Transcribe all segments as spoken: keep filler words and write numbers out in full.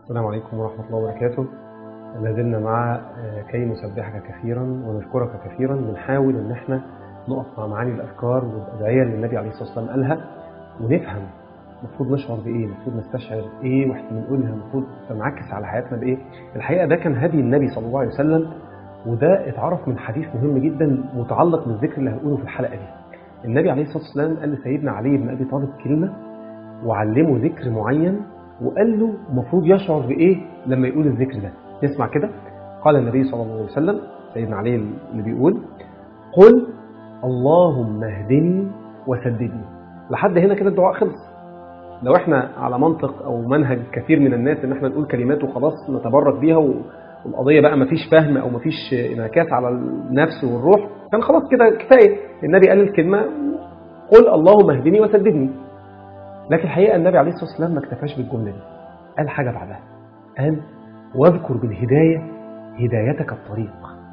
السلام عليكم ورحمة الله وبركاته. لازلنا مع كي نسبحك كثيرا ونشكرك كثيرا. بنحاول ان احنا نقف مع معاني الأذكار والأدعية اللي النبي عليه الصلاة والسلام قالها ونفهم المفروض نشعر بإيه، المفروض نستشعر إيه واحنا بنقولها، المفروض تنعكس على حياتنا بإيه. الحقيقة ده كان هدي النبي صلى الله عليه وسلم، وده اتعرف من حديث مهم جدا متعلق بالذكر اللي هنقوله في الحلقة دي. النبي عليه الصلاة والسلام قال لسيدنا علي بن أبي طالب كلمة وعلمه ذكر معين وقال له المفروض يشعر بإيه لما يقول الذكر ده. نسمع كده. قال النبي صلى الله عليه وسلم، سيدنا علي اللي بيقول: قل اللهم اهدني وسددني. لحد هنا كده الدعاء خلص. لو احنا على منطق او منهج كثير من الناس ان احنا نقول كلمات وخلاص نتبرك بيها والقضية بقى مفيش فهم او مفيش انعكاس على النفس والروح، كان خلاص كده كفاية. النبي قال الكلمة قل اللهم اهدني وسددني. لكن الحقيقة النبي عليه الصلاة والسلام ما اكتفاش بالجملة دي، قال حاجة بعدها، قال: واذكر بالهداية هدايتك الطريق،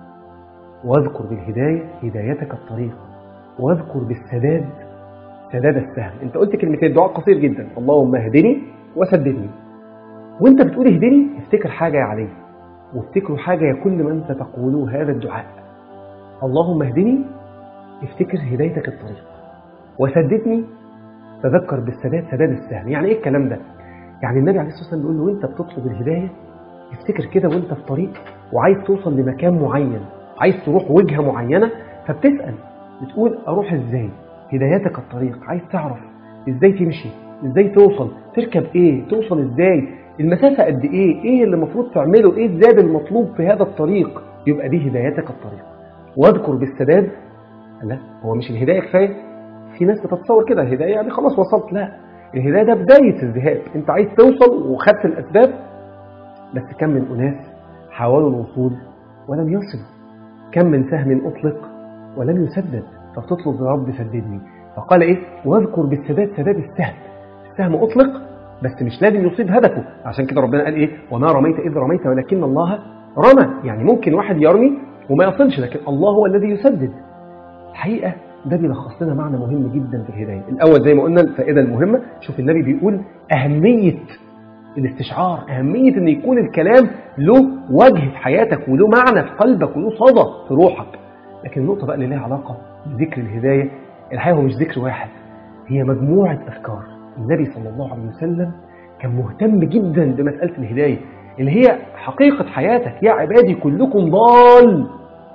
واذكر بالهداية هدايتك الطريق، واذكر بالسداد سداد السهم. انت قلت كلمتين، دعاء قصير جدا، اللهم اهدني وسددني. وانت بتقول اهدني افتكر حاجة يا علي، وافتكروا حاجة يا كل من ستقولوا هذا الدعاء. اللهم اهدني افتكر هدايتك الطريق، وسددني تذكر بالسداد سداد السهم. يعني ايه الكلام ده؟ يعني النبي عليه الصلاة والسلام بيقول له وانت بتطلب الهداية افتكر كده وانت في طريق وعايز توصل لمكان معين، عايز تروح وجهة معينة، فبتسأل بتقول اروح ازاي؟ هدايتك الطريق، عايز تعرف ازاي تمشي، ازاي توصل، تركب ايه، توصل ازاي، المسافة قد ايه، ايه اللي المفروض تعمله، ايه الزاد المطلوب في هذا الطريق. يبقى دي هدايتك الطريق. واذكر بالسداد. لا، هو مش الهداية كفاية. في ناس بتتصور كده الهداية يعني خلاص وصلت. لا، الهداية ده بداية الذهاب. انت عايز توصل وخدت الأسباب، بس كم من أناس حاولوا الوصول ولم يصلوا، كم من سهم أطلق ولم يسدد، فتطلب يا رب سددني. فقال إيه؟ واذكر بالسداد سداد السهم. السهم أطلق بس مش لازم يصيب هدفه. عشان كده ربنا قال إيه؟ وما رميت إذ رميت ولكن الله رمى. يعني ممكن واحد يرمي وما يصلش، لكن الله هو الذي يسدد. الحقيقة ده بيلخص لنا معنى مهم جدا في الهداية. الأول زي ما قلنا الفائدة المهمة. شوف النبي بيقول أهمية الاستشعار، أهمية أن يكون الكلام له وجه في حياتك وله معنى في قلبك وله صدى في روحك. لكن النقطة بقى اللي لها علاقة بذكر الهداية، الحقيقة هو مش ذكر واحد، هي مجموعة أذكار. النبي صلى الله عليه وسلم كان مهتم جدا بمسألة الهداية اللي هي حقيقة حياتك. يا عبادي كلكم ضال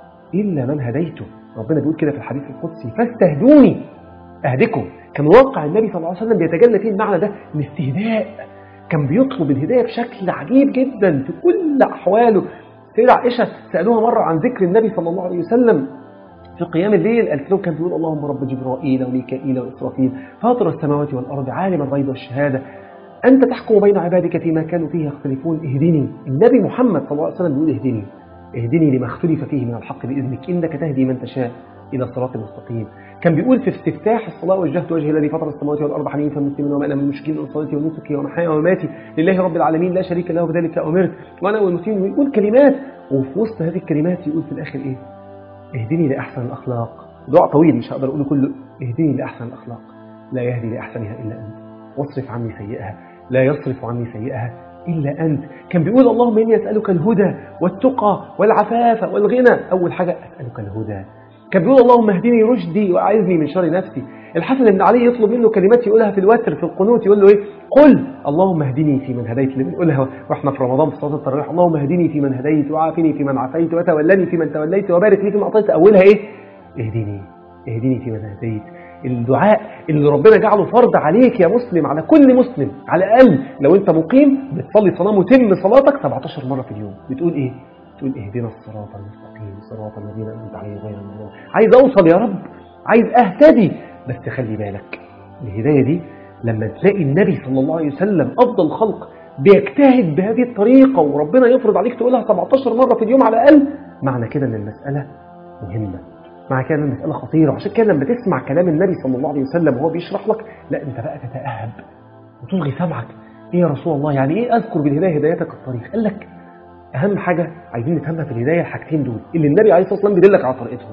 إلا من هديته. ربنا بيقول كده في الحديث القدسي: فاستهدوني أهدكم. كان واقع النبي صلى الله عليه وسلم بيتجلى فيه المعنى ده، الاستهداء. كان بيطلب الهداية بشكل عجيب جدا في كل أحواله. سيدة عائشة سألوها مرة عن ذكر النبي صلى الله عليه وسلم في قيام الليل، قالت لهم كان بيقول: اللهم رب جبرائيل وميكائيل وإسرافيل فاطر السماوات والأرض عالم الغيب والشهادة أنت تحكم بين عبادك فيما كانوا فيه يختلفون اهدني. النبي محمد صلى الله عليه وسلم بيقول: اهدني اهدني لما اختلف فيه من الحق بإذنك إنك تهدي من تشاء إلى صراط المستقيم. كان بيقول في استفتاح الصلاة: وجهت وجهي الذي فطر السماوات والأرض حنيفا مسلما وما أنا من المشركين، صلاتي ونسكي ومحياي ومماتي لله رب العالمين لا شريك له وبذلك أمرت وأنا أول مسلم. ويقول كلمات، وفي وسط هذه الكلمات يقول في الآخر إيه؟ اهدني لأحسن الأخلاق. دعاء طويل مش هقدر أقوله كله. اهدني لأحسن الأخلاق لا يهدي لأحسنها إلا أنت، واصرف عني سيئها لا يصرف عني سيئها إلا أنت. كان بيقول: اللهم إني أسألك الهدى والتقى والعفاف والغنى. أول حاجة أسألك الهدى. كان بيقول: اللهم اهدني رشدي وأعذني من شر نفسي. الحسن بن علي يطلب منه كلمات يقولها في الوتر في القنوت، يقول له إيه؟ قل اللهم اهدني في من هديت، اللي بنقولها واحنا في رمضان في صلاة التراويح: اللهم اهدني في من هديت وعافني في من عافيت وتولني في من توليت وبارك لي فيما أعطيت. أولها إيه؟ اهدني اهدني في من هديت. الدعاء اللي ربنا جعله فرض عليك يا مسلم، على كل مسلم، على الأقل لو أنت مقيم بتصلي صلاة متم صلاتك سبعتاشر مرة في اليوم. بتقول إيه؟ تقول: اهدنا الصراط المستقيم صراط الذين أنعمت عليهم غير المغضوب. عايز أوصل يا رب، عايز أهتدي، بس خلي بالك الهداية دي لما تلاقي النبي صلى الله عليه وسلم أفضل الخلق بيجتهد بهذه الطريقة وربنا يفرض عليك تقولها سبعتاشر مرة في اليوم على الأقل، معنى كده أن المسألة مهمة، مع كده المسألة خطيرة. عشان كده لما تسمع كلام النبي صلى الله عليه وسلم وهو بيشرح لك، لا انت بقى تتأهب وتلغي سمعك. ايه يا رسول الله؟ يعني ايه اذكر بالهداية هدايتك الطريق؟ قال لك اهم حاجة عايزين نفهمها في الهداية الحاجتين دول اللي النبي عليه الصلاة والسلام بيدلك على طريقتهم.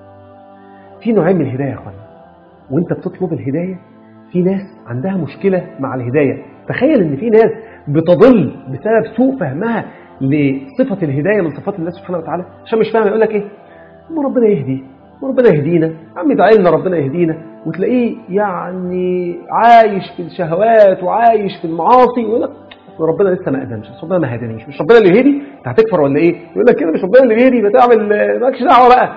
في نوعين من الهداية يا اخوان، وانت بتطلب الهداية في ناس عندها مشكلة مع الهداية. تخيل ان في ناس بتضل بسبب سوء فهمها لصفة الهداية من صفات الله سبحانه وتعالى، عشان مش فاهم يقول لك ايه، ما ربنا يهدي، ما ربنا يهدينا، عم ادعي لنا ربنا يهدينا، وتلاقيه يعني عايش في الشهوات وعايش في المعاصي ويقول لك ربنا لسه ما اذنش، ربنا ما هدانيش، مش ربنا اللي يهدي، انت هتكفر ولا ايه؟ يقول لك كده مش ربنا اللي يهدي، بتعمل مالكش دعوه بقى.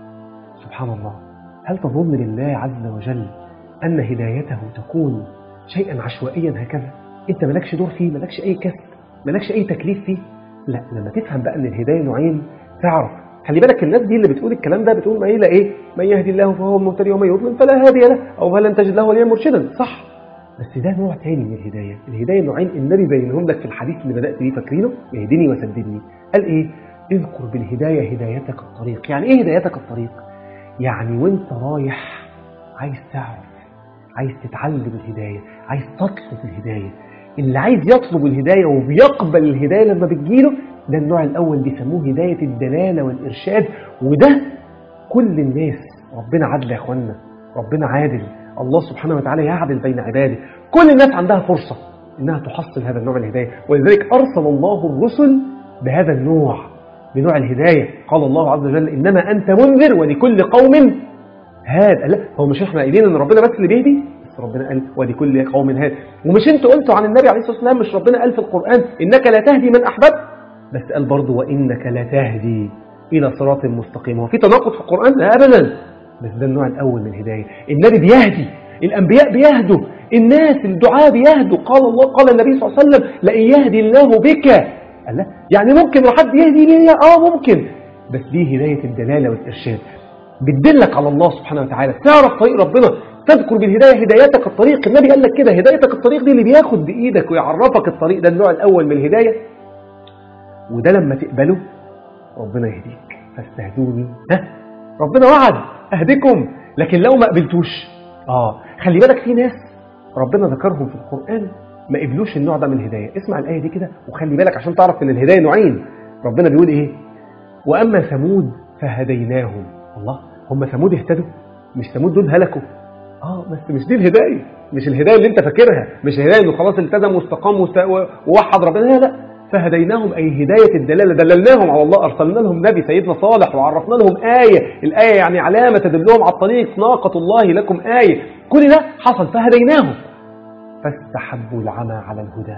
سبحان الله، هل تظن لله عز وجل ان هدايته تكون شيئا عشوائيا هكذا؟ انت مالكش دور فيه، مالكش اي كسب، مالكش اي تكليف فيه. لا، لما تفهم بقى ان الهدايه نوعين تعرف. خلي بالك الناس دي اللي بتقول الكلام ده بتقول ما هي ايه، من يهدي الله فهو المهتدي ومن يضلل فلا هادي له او فلن تجد له وليا مرشدا. صح، بس ده نوع تاني من الهدايه. الهدايه نوعين النبي بينهم لك في الحديث اللي بدات بيه، فاكرينه؟ اهدني وسددني. قال ايه؟ اذكر بالهدايه هدايتك الطريق. يعني ايه هدايتك الطريق؟ يعني وانت رايح عايز تعرف، عايز تتعلم الهدايه، عايز تطلب الهدايه. اللي عايز يطلب الهدايه وبيقبل الهدايه لما بتجيله، ده النوع الأول بيسموه هداية الدلالة والإرشاد. وده كل الناس، ربنا عادل يا أخوانا، ربنا عادل، الله سبحانه وتعالى يعدل بين عباده. كل الناس عندها فرصة إنها تحصل هذا النوع الهداية، ولذلك أرسل الله الرسل بهذا النوع، بنوع الهداية. قال الله عز وجل إنما أنت منذر ولكل قوم هاد. لا، هو مش احنا قايلين إن ربنا بس اللي بيهدي؟ بس ربنا قال ولكل قوم هاد. ومش انتوا قلتوا عن النبي عليه الصلاة والسلام، مش ربنا قال في القرآن إنك لا تهدي من أحببت؟ بس قال برضه وإنك لتهدي إلى صراط مستقيم. هو في تناقض في القرآن؟ لا أبدا، بس ده النوع الأول من الهداية. النبي بيهدي، الأنبياء بيهدوا، الناس الدعاء بيهدوا. قال الله، قال النبي صلى الله عليه وسلم لئن يهدي الله بك. قال لا، يعني ممكن حد يهدي لي؟ آه ممكن، بس دي هداية الدلالة والإرشاد، بتدلك على الله سبحانه وتعالى، تعرف طريق ربنا، تذكر بالهداية هدايتك الطريق. النبي قال لك كده، هدايتك الطريق دي اللي بياخد بإيدك ويعرفك الطريق، ده النوع الأول من الهداية. وده لما تقبله ربنا يهديك، فاستهدوني. ها، ربنا وعد أهدكم، لكن لو ما قبلتوش آه خلي بالك في ناس ربنا ذكرهم في القرآن ما قبلوش النوع ده من الهداية. اسمع الآية دي كده وخلي بالك عشان تعرف ان الهداية نوعين. ربنا بيقول ايه؟ وأما ثمود فهديناهم. الله، هم ثمود اهتدوا؟ مش ثمود دول هلكوا؟ اه بس مش دي الهداية، مش الهداية اللي انت فاكرها، مش الهداية انه خلاص التزم واستقام ووحد ربنا. لا لا، فهديناهم أي هداية الدلالة، دللناهم على الله، أرسلنا لهم نبي سيدنا صالح وعرفنا لهم آية. الآية يعني علامة تدلهم على الطريق، ناقة الله لكم آية. كل ده حصل، فهديناهم فاستحبوا العمى على الهدى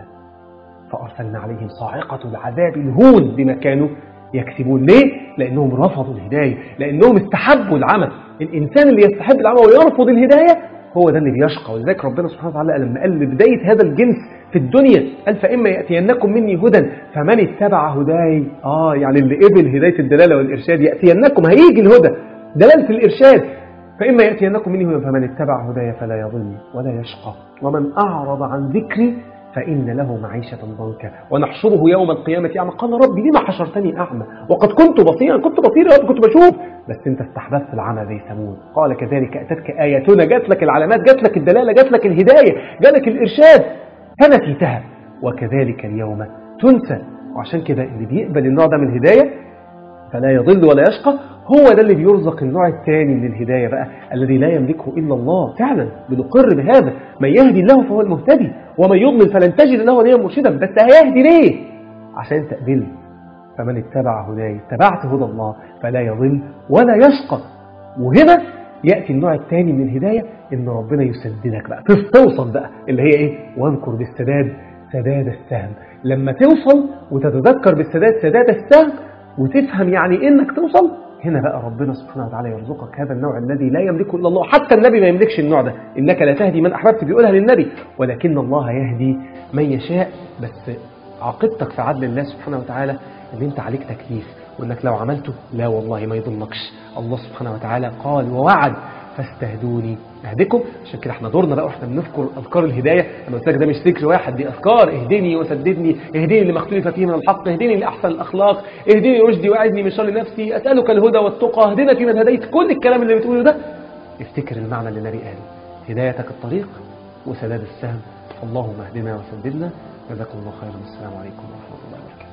فأرسلنا عليهم صاعقة العذاب الهون بما كانوا يكسبون. ليه؟ لأنهم رفضوا الهداية، لأنهم استحبوا العمى. الإنسان اللي يستحب العمى ويرفض الهداية هو ده اللي بيشقى. ولذلك ربنا سبحانه وتعالى لما قال بداية هذا الجنس في الدنيا قال فإما يأتينكم مني هدى فمن اتبع هداي. آه يعني اللي قبل هداية الدلالة والإرشاد، يأتينكم هيجي الهدى، دلالة الإرشاد. فإما يأتينكم مني هدى فمن اتبع هداي فلا يضل ولا يشقى ومن أعرض عن ذكري فإن له معيشة ضنكا ونحشره يوم القيامة أعمى. قال ربي لما حشرتني أعمى وقد كنت بصيرا؟ كنت بصير يا رب، كنت بشوف، بس أنت استحببت العمى زي ثمود. قال كذلك أتتك آياتنا، جات لك العلامات، جات لك الدلالة، جات لك الهداية، جات لك الإرشاد فنسيتها وكذلك اليوم تنسى. وعشان كده اللي بيقبل النوع ده من الهداية فلا يضل ولا يشقى، هو ده اللي بيرزق النوع الثاني من الهداية بقى الذي لا يملكه إلا الله. فعلا بنقر بهذا، من يهدي الله فهو المهتدي ومن يضلل فلن تجد له وليا مرشدا. بس هيهدي ليه؟ عشان تقبل. فمن اتبع هداي، اتبعت هدى الله فلا يضل ولا يشقى. وهنا يأتي النوع الثاني من الهداية، إن ربنا يسددك بقى، توصل بقى اللي هي إيه؟ واذكر بالسداد سداد السهم. لما توصل وتتذكر بالسداد سداد السهم وتفهم يعني إنك توصل، هنا بقى ربنا سبحانه وتعالى يرزقك هذا النوع الذي لا يملكه إلا الله. حتى النبي ما يملكش النوع ده، إنك لا تهدي من أحببت بيقولها للنبي، ولكن الله يهدي من يشاء. بس عاقبتك في عدل الله سبحانه وتعالى إن أنت عليك تكليف، وإنك لو عملته لا والله ما يضمكش. الله سبحانه وتعالى قال ووعد فاستهدوني أهدكم. عشان كده احنا دورنا بقى واحنا بنذكر أذكار الهداية. أنا قلت لك ده مش ذكر واحد، دي أذكار. اهدني وسددني، اهدني لما اختلف فيه من الحق، اهدني لأحسن الأخلاق، اهدني رشدي وأعذني من شر نفسي، أسألك الهدى والتقى، اهدنا فيمن هديت. كل الكلام اللي بتقوله ده افتكر المعنى اللي النبي قال، هدايتك الطريق وسداد السهم. اللهم اهدنا وسددنا. جزاكم الله خيرا. السلام عليكم ورحمة الله وبركاته.